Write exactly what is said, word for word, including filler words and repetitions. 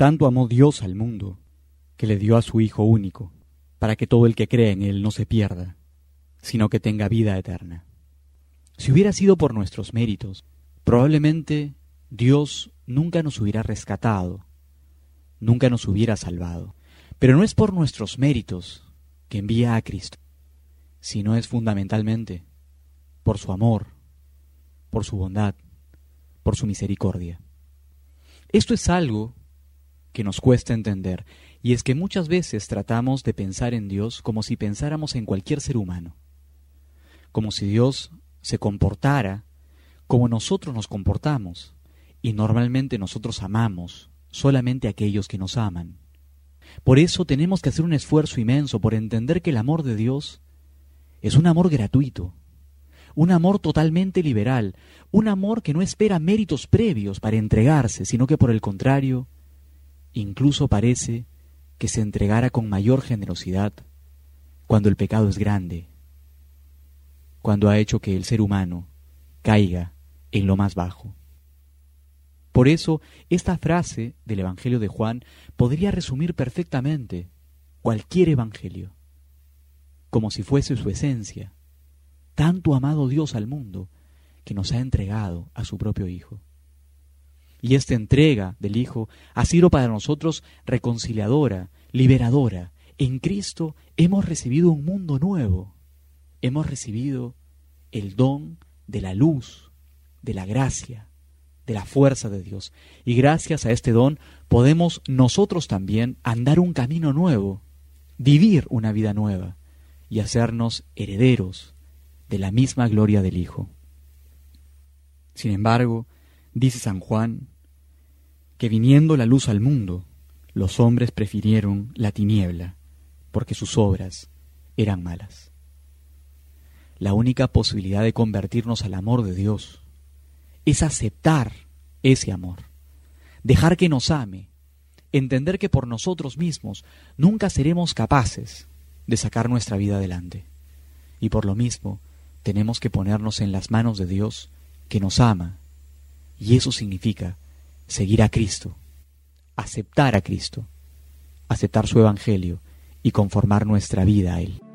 Tanto amó Dios al mundo, que le dio a su Hijo único, para que todo el que cree en Él no se pierda, sino que tenga vida eterna. Si hubiera sido por nuestros méritos, probablemente Dios nunca nos hubiera rescatado, nunca nos hubiera salvado. Pero no es por nuestros méritos que envía a Cristo, sino es fundamentalmente por su amor, por su bondad, por su misericordia. Esto es algo que nos cuesta entender, y es que muchas veces tratamos de pensar en Dios como si pensáramos en cualquier ser humano, como si Dios se comportara como nosotros nos comportamos, y normalmente nosotros amamos solamente a aquellos que nos aman. Por eso tenemos que hacer un esfuerzo inmenso por entender que el amor de Dios es un amor gratuito, un amor totalmente liberal, un amor que no espera méritos previos para entregarse, sino que por el contrario, incluso parece que se entregara con mayor generosidad cuando el pecado es grande, cuando ha hecho que el ser humano caiga en lo más bajo. Por eso, esta frase del Evangelio de Juan podría resumir perfectamente cualquier evangelio, como si fuese su esencia. Tanto ha amado Dios al mundo que nos ha entregado a su propio Hijo. Y esta entrega del Hijo ha sido para nosotros reconciliadora, liberadora. En Cristo hemos recibido un mundo nuevo. Hemos recibido el don de la luz, de la gracia, de la fuerza de Dios. Y gracias a este don podemos nosotros también andar un camino nuevo, vivir una vida nueva y hacernos herederos de la misma gloria del Hijo. Sin embargo, dice San Juan, que viniendo la luz al mundo, los hombres prefirieron la tiniebla, porque sus obras eran malas. La única posibilidad de convertirnos al amor de Dios es aceptar ese amor, dejar que nos ame, entender que por nosotros mismos nunca seremos capaces de sacar nuestra vida adelante. Y por lo mismo, tenemos que ponernos en las manos de Dios, que nos ama, y eso significa seguir a Cristo, aceptar a Cristo, aceptar su Evangelio y conformar nuestra vida a Él.